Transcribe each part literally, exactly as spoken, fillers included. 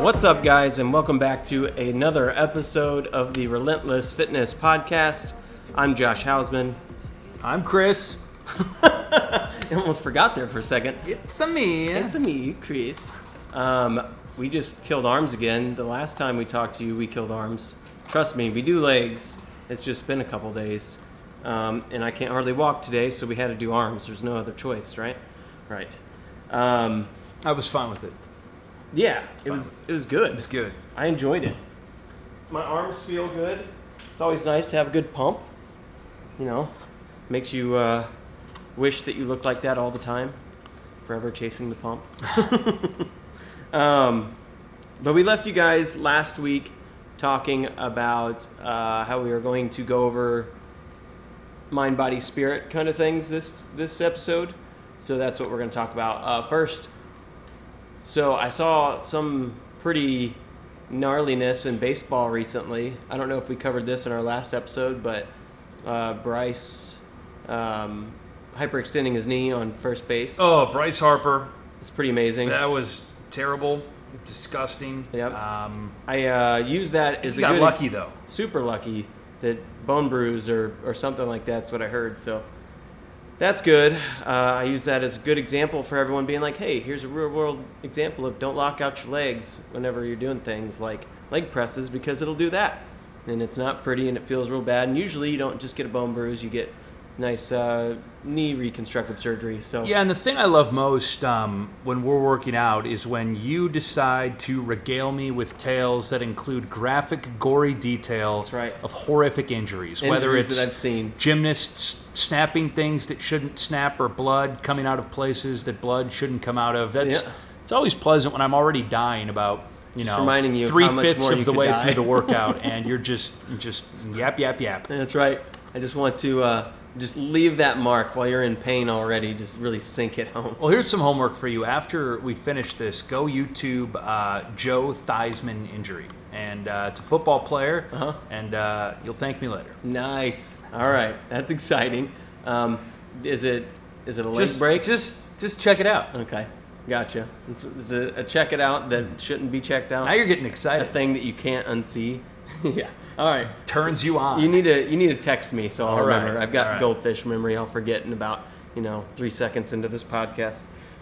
What's up, guys, and welcome back to another episode of the Relentless Fitness Podcast. I'm Josh Hausman. I'm Chris. I almost forgot there for a second. It's a me. It's a me, Chris. Um, we just killed arms again. The last time we talked to you, we killed arms. Trust me, we do legs. It's just been a couple days. Um, and I can't hardly walk today, so we had to do arms. There's no other choice, right? Right. Um, I was fine with it. yeah, it was it was good. It was good. I enjoyed it. My arms feel good. It's always nice to have a good pump. You know, makes you uh, wish that you looked like that all the time, forever chasing the pump. um, but we left you guys last week talking about uh, how we were going to go over mind, body, spirit kind of things this this episode. So that's what we're going to talk about uh, first. So I saw some pretty gnarliness in baseball recently. I don't know if we covered this in our last episode, but uh, Bryce um, hyperextending his knee on first base. Oh, Bryce Harper. It's pretty amazing. That was terrible, disgusting. Yep. Um, I uh, used that as he a got good, lucky though. super lucky, that bone bruise or, or something like that's what I heard. So that's good. Uh, I use that as a good example for everyone being like, hey, here's a real world example of don't lock out your legs whenever you're doing things like leg presses, because it'll do that. And it's not pretty and it feels real bad. And usually you don't just get a bone bruise, you get nice uh, knee reconstructive surgery. So Yeah, and the thing I love most um, when we're working out is when you decide to regale me with tales that include graphic, gory detail That's right. of horrific injuries. Injuries whether it's that I've seen. gymnasts snapping things that shouldn't snap, or blood coming out of places that blood shouldn't come out of. That's Yeah. It's always pleasant when I'm already dying about you Just know reminding you of three how much fifths more of you the could way die. through the workout, and you're just just yap yap yap. That's right. I just want to uh, just leave that mark while you're in pain already. Just really sink it home. Well, here's some homework for you. After we finish this, go YouTube uh, Joe Theismann injury. And uh, it's a football player, Uh-huh. and uh, you'll thank me later. Nice. All right. That's exciting. Um, is it is it a leg Just break? Just, just check it out. Okay. Gotcha. It's, it's a, a check it out that shouldn't be checked out. Now you're getting A excited. thing that you can't unsee. Yeah. All right. Turns you on. You need to you need to text me so I'll All right. remember. I've got All right. goldfish memory. I'll forget in about you know three seconds into this podcast.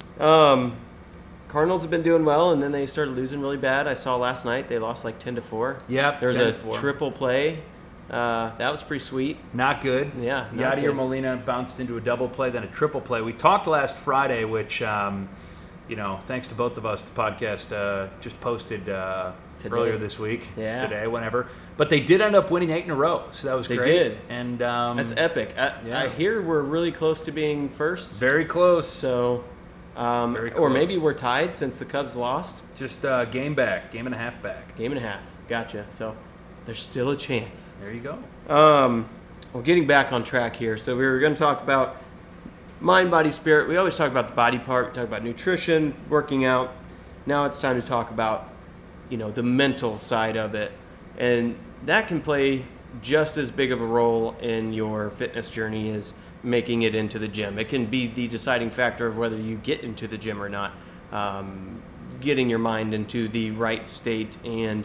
Um, Cardinals have been doing well, and then they started losing really bad. I saw last night they lost like ten to four. Yep, There's ten a to four. triple play. Uh, that was pretty sweet. Not good. Yeah, not Yadier good. Molina bounced into a double play, then a triple play. We talked last Friday, which, um, you know, thanks to both of us, the podcast uh, just posted uh, Today. earlier this week. Yeah. Today, whenever. But they did end up winning eight in a row, so that was They great. did. And um, That's epic. I, yeah. I hear we're really close to being first. very close. So, um, Very or maybe close. we're tied since the Cubs lost. Just uh, game back, game and a half back. Game and a half. Gotcha. So there's still a chance. There you go. Um, well, getting back on track here. So we were going to talk about mind, body, spirit. We always talk about the body part. We talk about nutrition, working out. Now it's time to talk about, you know, the mental side of it. And that can play just as big of a role in your fitness journey as making it into the gym. It can be the deciding factor of whether you get into the gym or not. Um, getting your mind into the right state and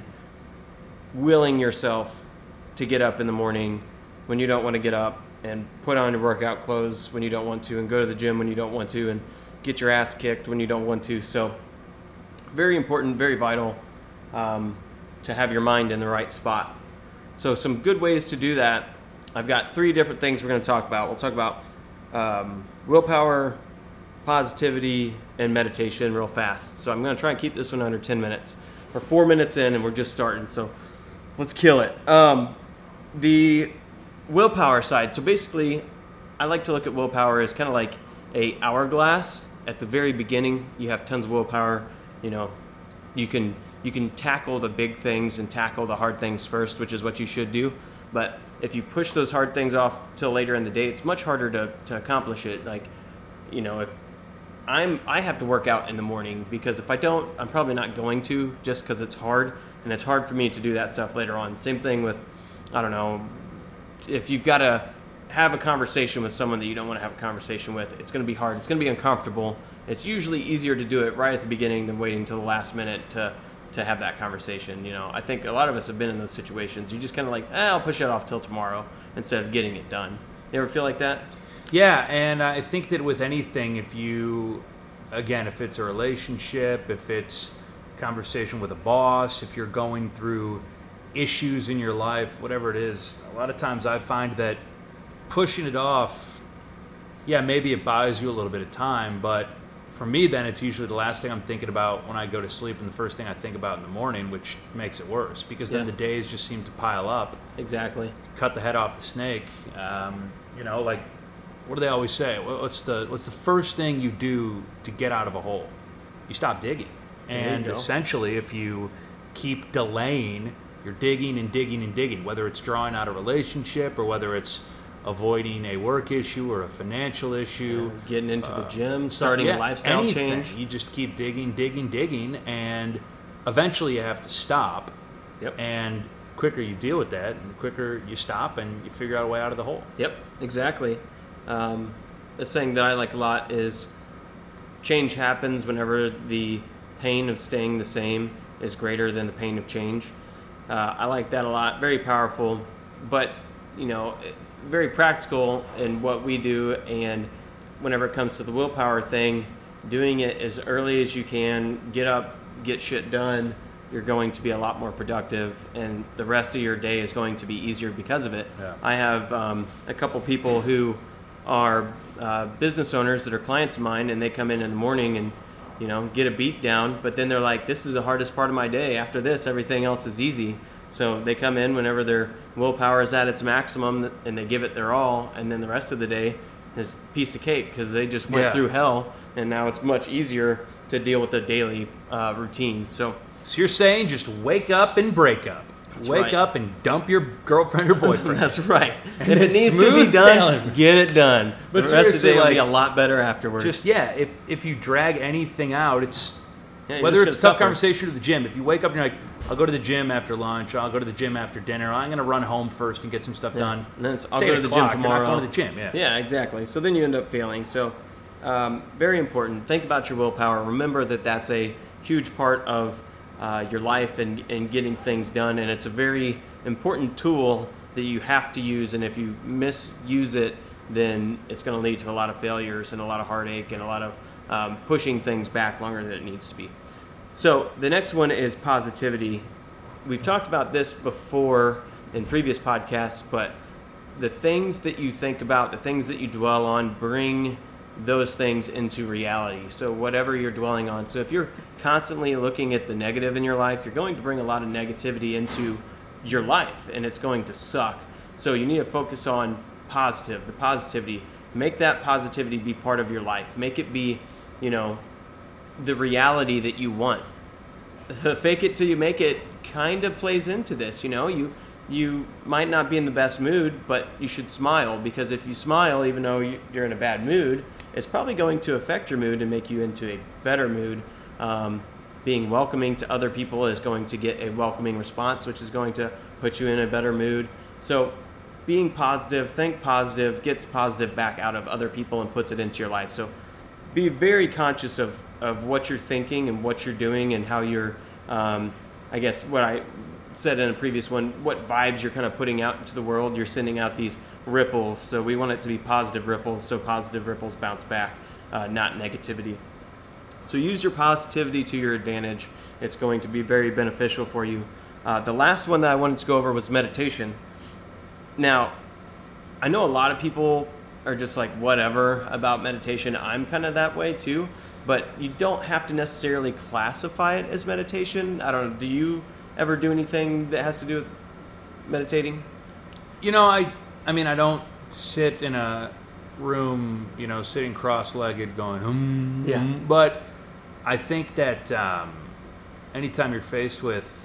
willing yourself to get up in the morning when you don't want to get up, and put on your workout clothes when you don't want to, and go to the gym when you don't want to, and get your ass kicked when you don't want to. So very important, very vital um, to have your mind in the right spot. So some good ways to do that. I've got three different things we're going to talk about. We'll talk about um, willpower, positivity, and meditation real fast. So I'm going to try and keep this one under ten minutes. We're four minutes in and we're just starting, so let's kill it. Um, the willpower side. So basically, I like to look at willpower as kind of like a hourglass. At the very beginning, you have tons of willpower. You know, you can you can tackle the big things and tackle the hard things first, which is what you should do. But if you push those hard things off till later in the day, it's much harder to, to accomplish it. Like, you know, if I'm I have to work out in the morning, because if I don't, I'm probably not going to, just because it's hard, and it's hard for me to do that stuff later on. Same thing with, I don't know, if you've got to have a conversation with someone that you don't want to have a conversation with, it's going to be hard. It's going to be uncomfortable. It's usually easier to do it right at the beginning than waiting till the last minute to to have that conversation. You know, I think a lot of us have been in those situations. You just kind of like, eh, I'll push it off till tomorrow instead of getting it done. You ever feel like that? Yeah, and I think that with anything, if you, again, if it's a relationship, if it's conversation with a boss, if you're going through issues in your life, whatever it is, a lot of times I find that pushing it off, yeah, maybe it buys you a little bit of time, but for me then it's usually the last thing I'm thinking about when I go to sleep and the first thing I think about in the morning, which makes it worse because then Yeah. the days just seem to pile up. Exactly. Cut the head off the snake. Um, you know, like, what do they always say? What's the what's the first thing you do to get out of a hole? You stop digging. There you And go. essentially, if you keep delaying, you're digging and digging and digging, whether it's drawing out a relationship or whether it's avoiding a work issue or a financial issue. Getting into the Uh, gym, starting yeah, a lifestyle anything. change. You just keep digging, digging, digging, and eventually you have to stop. Yep. And the quicker you deal with that, and the quicker you stop and you figure out a way out of the hole. Yep, exactly. Um, a saying that I like a lot is change happens whenever the pain of staying the same is greater than the pain of change. Uh, I like that a lot. Very powerful, but, you know, very practical in what we do. And whenever it comes to the willpower thing, doing it as early as you can, get up, get shit done, you're going to be a lot more productive, and the rest of your day is going to be easier because of it. Yeah. I have um, a couple people who are uh, business owners that are clients of mine, and they come in in the morning and, you know, get a beat down, but then they're like, this is the hardest part of my day. After this, everything else is easy. So they come in whenever their willpower is at its maximum and they give it their all, and then the rest of the day is a piece of cake because they just went Yeah. through hell, and now it's much easier to deal with the daily uh, routine. So So you're saying just wake up and break up. That's wake right. up and dump your girlfriend or boyfriend. that's right. And If it it's needs to be smooth done, sailing. get it done. But the rest of the seriously, day will be like, a lot better afterwards. Just, yeah, if, if you drag anything out, it's, Yeah, you're whether just it's a gonna tough suffer. conversation or the gym. If you wake up and you're like, I'll go to the gym after lunch, or I'll go to the gym after dinner, I'm going to run home first and get some stuff done. And then it's, I'll It's go eight to the o'clock, gym you're not tomorrow. going to the gym, yeah. Yeah, exactly. So then you end up failing. So um, very important. Think about your willpower. Remember that that's a huge part of uh, your life and, and getting things done. And it's a very important tool that you have to use. And if you misuse it, then it's going to lead to a lot of failures and a lot of heartache and a lot of um, pushing things back longer than it needs to be. So the next one is positivity. We've talked about this before in previous podcasts, but the things that you think about, the things that you dwell on, bring those things into reality. So whatever you're dwelling on. So if you're constantly looking at the negative in your life, you're going to bring a lot of negativity into your life, and it's going to suck. So you need to focus on positive, the positivity. Make that positivity be part of your life. Make it be, you know, the reality that you want. The fake it till you make it kind of plays into this. You know, you you might not be in the best mood, but you should smile, because if you smile, even though you- you're in a bad mood, it's probably going to affect your mood and make you into a better mood. Um, being welcoming to other people is going to get a welcoming response, which is going to put you in a better mood. So being positive, think positive, gets positive back out of other people and puts it into your life. So be very conscious of, of what you're thinking and what you're doing and how you're, um, I guess what I said in a previous one, what vibes you're kind of putting out into the world. You're sending out these ripples. So we want it to be positive ripples, so positive ripples bounce back, uh, not negativity. So use your positivity to your advantage. It's going to be very beneficial for you. Uh, the last one that I wanted to go over was meditation. Now, I know a lot of people are just like whatever about meditation. I'm kind of that way too, but you don't have to necessarily classify it as meditation. I don't know. Do you ever do anything that has to do with meditating? You know, I I mean, I don't sit in a room, you know, sitting cross-legged going, hmm, Yeah. hmm, but I think that um, anytime you're faced with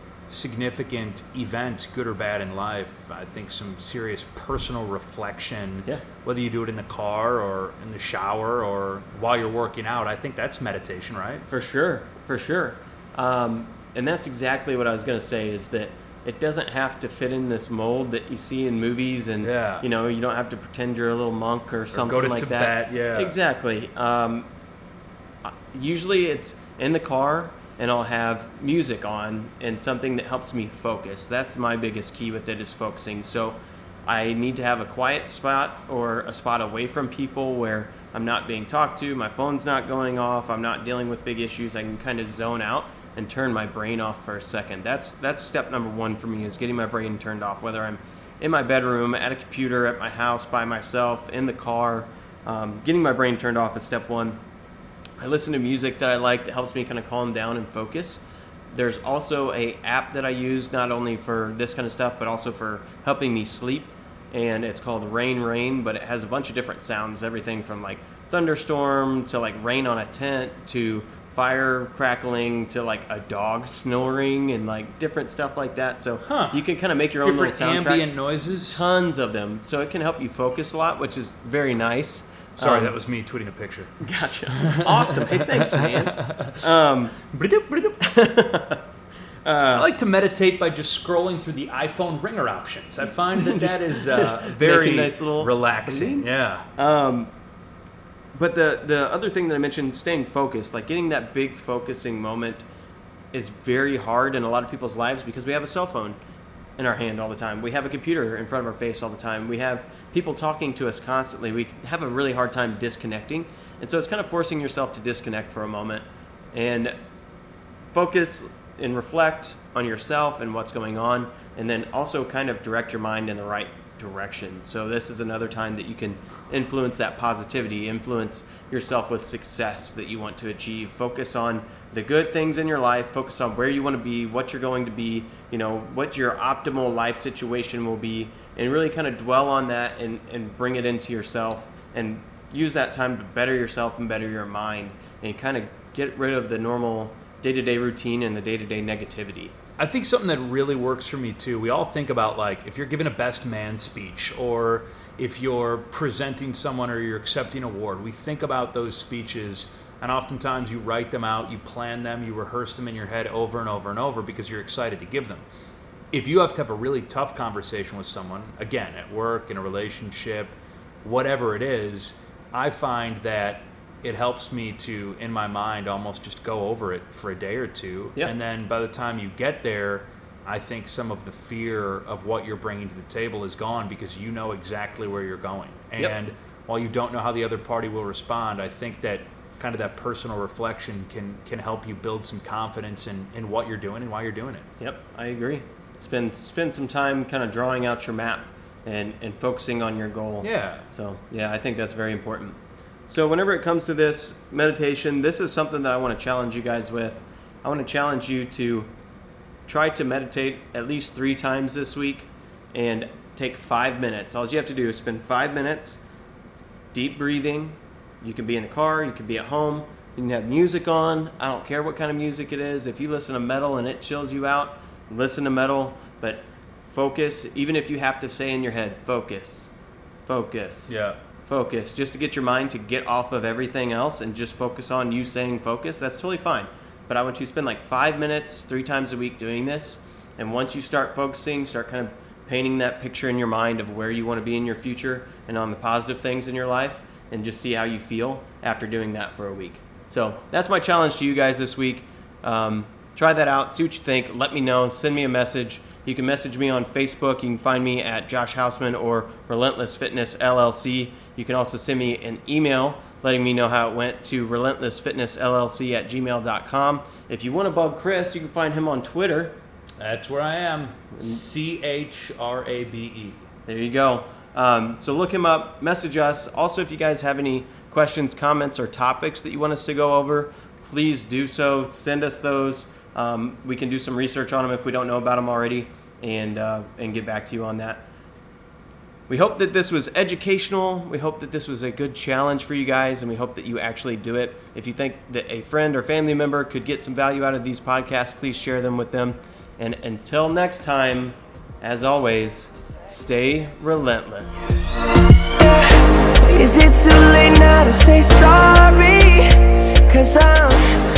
significant event, good or bad in life, I think some serious personal reflection, Yeah. whether you do it in the car or in the shower or while you're working out, I think that's meditation, right? For sure, for sure. Um, and that's exactly what I was going to say, is that it doesn't have to fit in this mold that you see in movies, and Yeah. you know, you don't have to pretend you're a little monk or something to like Tibet, that. yeah. Exactly. Um, usually it's in the car, and I'll have music on and something that helps me focus. That's my biggest key with it, is focusing. So I need to have a quiet spot or a spot away from people where I'm not being talked to, my phone's not going off, I'm not dealing with big issues. I can kind of zone out and turn my brain off for a second. That's that's step number one for me, is getting my brain turned off, whether I'm in my bedroom, at a computer, at my house, by myself, in the car. Um, getting my brain turned off is step one. I listen to music that I like that helps me kind of calm down and focus. There's also a app that I use not only for this kind of stuff, but also for helping me sleep. And it's called Rain Rain, but it has a bunch of different sounds, everything from like thunderstorm to like rain on a tent to fire crackling to like a dog snoring and like different stuff like that. So huh. you can kind of make your own different little soundtrack. ambient noises. Tons of them. So it can help you focus a lot, which is very nice. Sorry, um, that was me tweeting a picture. Gotcha. Awesome. Hey, thanks, man. Um, Uh, I like to meditate by just scrolling through the iPhone ringer options. I find that that is uh, very nice little relaxing. Yeah. Um, but the the other thing that I mentioned, staying focused, like getting that big focusing moment, is very hard in a lot of people's lives because we have a cell phone in our hand all the time. We have a computer in front of our face all the time. We have people talking to us constantly. We have a really hard time disconnecting. And so it's kind of forcing yourself to disconnect for a moment and focus and reflect on yourself and what's going on, and then also kind of direct your mind in the right direction. So this is another time that you can influence that positivity, influence yourself with success that you want to achieve. Focus on the good things in your life, focus on where you want to be, what you're going to be, you know, what your optimal life situation will be, and really kind of dwell on that and, and bring it into yourself and use that time to better yourself and better your mind and kind of get rid of the normal day-to-day routine and the day-to-day negativity. I think something that really works for me too, we all think about, like, if you're giving a best man speech or if you're presenting someone or you're accepting an award, we think about those speeches, and oftentimes you write them out, you plan them, you rehearse them in your head over and over and over because you're excited to give them. If you have to have a really tough conversation with someone, again, at work, in a relationship, whatever it is, I find that it helps me to, in my mind, almost just go over it for a day or two. Yep. And then by the time you get there, I think some of the fear of what you're bringing to the table is gone because you know exactly where you're going. And Yep. while you don't know how the other party will respond, I think that kind of that personal reflection can, can help you build some confidence in, in what you're doing and why you're doing it. Yep, I agree. Spend spend some time kind of drawing out your map and, and focusing on your goal. Yeah. So, yeah, I think that's very important. So whenever it comes to this meditation, this is something that I want to challenge you guys with. I want to challenge you to try to meditate at least three times this week and take five minutes. All you have to do is spend five minutes, deep breathing. You can be in the car, you can be at home, you can have music on. I don't care what kind of music it is. If you listen to metal and it chills you out, listen to metal, but focus. Even if you have to say in your head, focus, focus. Yeah. Focus, just to get your mind to get off of everything else and just focus on you saying focus. That's totally fine. But I want you to spend like five minutes, three times a week doing this. And once you start focusing, start kind of painting that picture in your mind of where you want to be in your future and on the positive things in your life, and just see how you feel after doing that for a week. So that's my challenge to you guys this week. Um, try that out, see what you think, let me know, send me a message. You can message me on Facebook. You can find me at Josh Hausman or Relentless Fitness L L C. You can also send me an email letting me know how it went to relentless fitness l l c at gmail dot com. If you want to bug Chris, you can find him on Twitter. That's where I am. C H R A B E. There you go. Um, so look him up, message us. Also, if you guys have any questions, comments, or topics that you want us to go over, please do so. Send us those. Um, we can do some research on them if we don't know about them already, and uh, and get back to you on that. We hope that this was educational. We hope that this was a good challenge for you guys, and we hope that you actually do it. If you think that a friend or family member could get some value out of these podcasts, please share them with them. And until next time, as always, stay relentless. Is it too late now to say sorry? 'Cause I'm